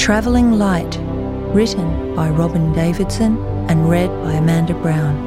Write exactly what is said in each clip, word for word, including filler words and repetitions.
Travelling Light, written by Robin Davidson and read by Amanda Brown.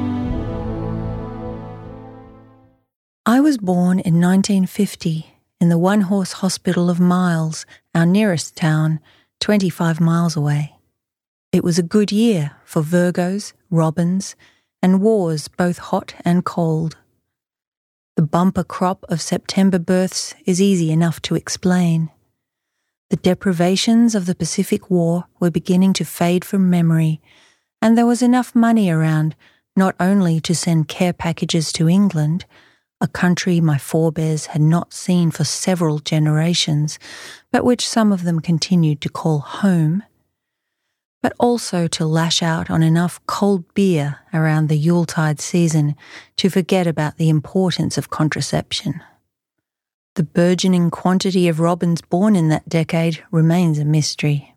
I was born in nineteen fifty in the one-horse hospital of Miles, our nearest town, twenty-five miles away. It was a good year for Virgos, Robins, and wars both hot and cold. The bumper crop of September births is easy enough to explain. The deprivations of the Pacific War were beginning to fade from memory, and there was enough money around not only to send care packages to England, a country my forebears had not seen for several generations, but which some of them continued to call home, but also to lash out on enough cold beer around the Yuletide season to forget about the importance of contraception. The burgeoning quantity of robins born in that decade remains a mystery.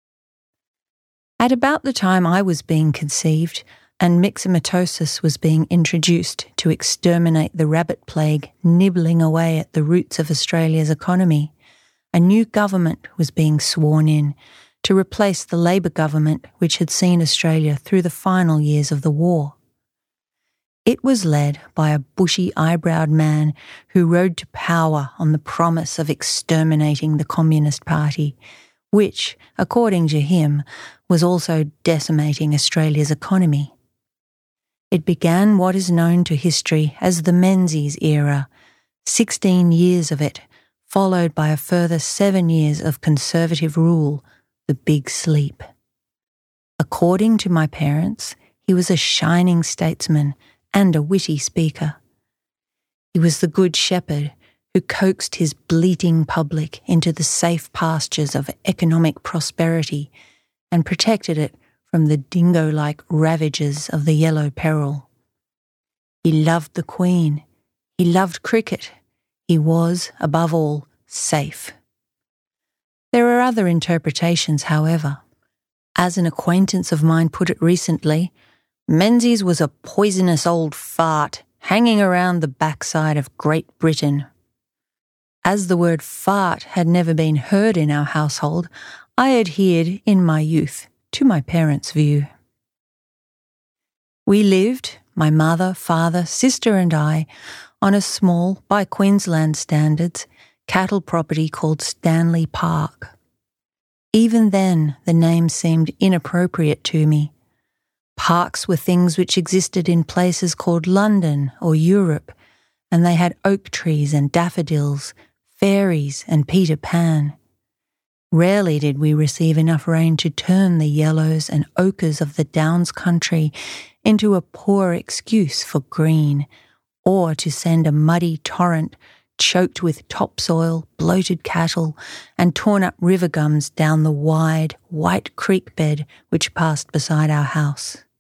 At about the time I was being conceived, and myxomatosis was being introduced to exterminate the rabbit plague nibbling away at the roots of Australia's economy, a new government was being sworn in to replace the Labor government which had seen Australia through the final years of the war. It was led by a bushy-eyebrowed man who rode to power on the promise of exterminating the Communist Party, which, according to him, was also decimating Australia's economy. It began what is known to history as the Menzies era, sixteen years of it, followed by a further seven years of Conservative rule, the Big Sleep. According to my parents, he was a shining statesman and a witty speaker. He was the good shepherd who coaxed his bleating public into the safe pastures of economic prosperity and protected it from the dingo-like ravages of the yellow peril. He loved the Queen. He loved cricket. He was, above all, safe. There are other interpretations, however. As an acquaintance of mine put it recently, Menzies was a poisonous old fart hanging around the backside of Great Britain. As the word fart had never been heard in our household, I adhered in my youth to my parents' view. We lived, my mother, father, sister and I, on a small, by Queensland standards, cattle property called Stanley Park. Even then, the name seemed inappropriate to me. Parks were things which existed in places called London or Europe, and they had oak trees and daffodils, fairies and Peter Pan. Rarely did we receive enough rain to turn the yellows and ochres of the Downs country into a poor excuse for green, or to send a muddy torrent choked with topsoil, bloated cattle, and torn-up river gums down the wide, white creek bed which passed beside our house.